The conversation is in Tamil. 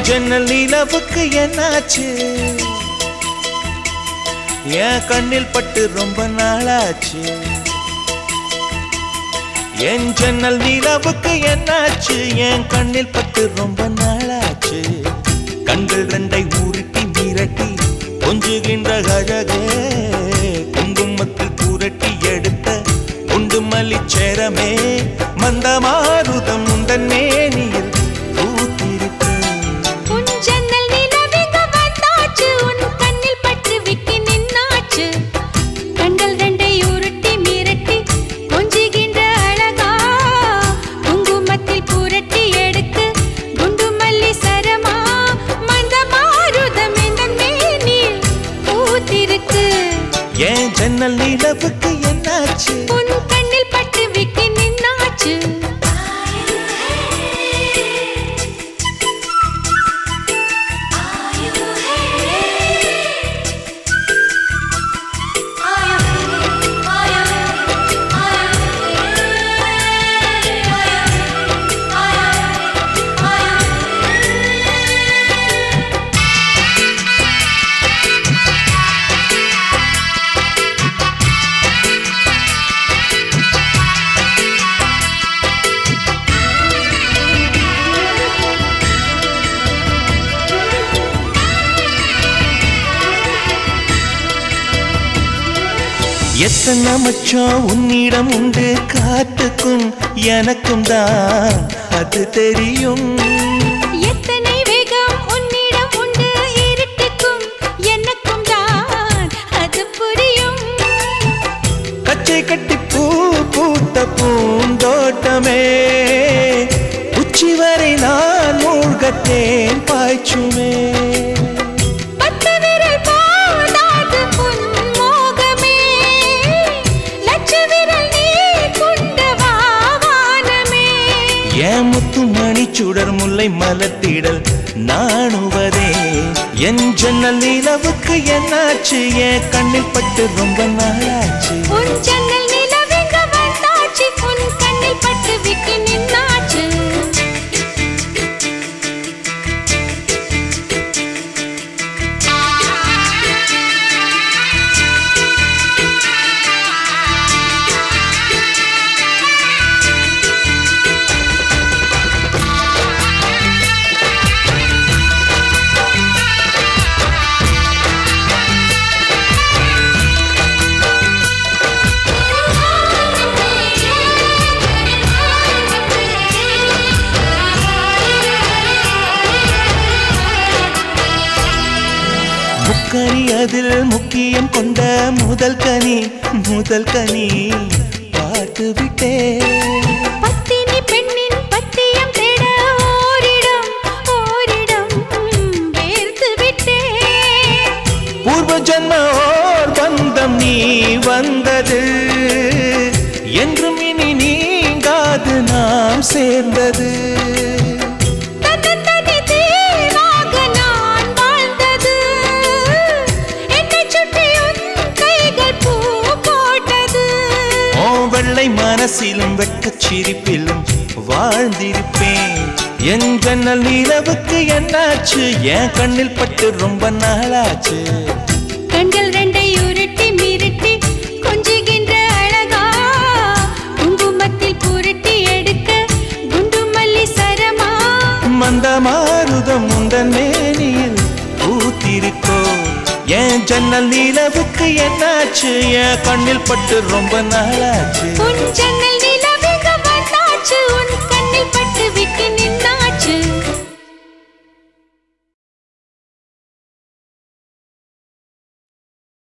ஜன்னல் நிலவுக்கு என்னாச்சு என் கண்ணில் பட்டு ரொம்ப நாளாச்சு என் ஜன்னல் நிலவுக்கு என்னாச்சு என் கண்ணில் பட்டு ரொம்ப நாளாச்சு கண்கள் ரெண்டை உருட்டி மிரட்டி கொஞ்சுகின்ற அழகே குங்குமத்தில் புரட்டி எடுத்த குண்டு மல்லிச்சேரமே மந்தமாருதம் உந்தன் மேனியில் பூத்திருக்கு உன் ஜன்னல் நிலவுக்கு வந்தாச்சு உன் கண்ணில் பட்டு விட்டு நின்னாச்சு கண்கள் ரெண்டை உருட்டி மிரட்டி கொஞ்சுகின்ற அழகா குங்குமத்தில் புரட்டி எடுத்து குண்டு மல்லி சரமா மந்தமாருதம் உந்தன் மேனியில் பூத்திருக்கு என் ஜன்னல் நிலவுக்கு என்னாச்சு உன் கண்ணில் பட்டு விட்டு நின்னாச்சு எத்தனை மச்சம் உன்னிடம் உண்டு காத்துக்கும் எனக்கும் தான் அது தெரியும் எத்தனை வேகம் உன்னிடம் உண்டு இருட்டுக்கும் எனக்கும் தான் அது புரியும் கச்சை கட்டி பூ பூத்த பூந்தோட்டமே உச்சி வரை நான் மூழ்கத்தேன் பாய்ச்சுமே என் முத்து மணி சுடர் முல்லை மலர்த்திடல் நாணுவதே என் ஜன்னல் நிலவுக்கு என்னாச்சு என் கண்ணில் பட்டு ரொம்ப நாளாச்சு உன் ஜன்னல் நிலவுக்கு வந்தாச்சு உன் கண்ணில் பட்டு விட்டு நின்னாச்சு முக்கனி அதில் முக்கியம் கொண்ட முதல் கனி பார்த்து விட்டே பத்தினி பெண்ணின் பத்தியம் தேட ஓரிடம் வேர்த்து விட்டே பூர்வ ஜன்ம ஓர் பந்தம் நீ வந்தது என்றும் இனி நீங்காது நாம் சேர்ந்தது வெள்ளை மனசிலும் வெட்கச் சிரிப்பிலும் வாழ்ந்திருப்பேன் என் ஜன்னல் நிலவுக்கு என்னாச்சு என் கண்ணில் பட்டு ரொம்ப நாளாச்சு கண்கள் ரெண்டை உருட்டி மிரட்டி கொஞ்சுகின்ற அழகா குங்குமத்தில் புரட்டி எடுக்க குண்டு மல்லி சரமா மந்தமாருதம் உந்தன் மேனியில் பூத்திருக்கோ என் ஜன்னல் நிலவுக்கு என்னாச்சு என் கண்ணில் பட்டு ரொம்ப நாளாச்சு உன் ஜன்னல்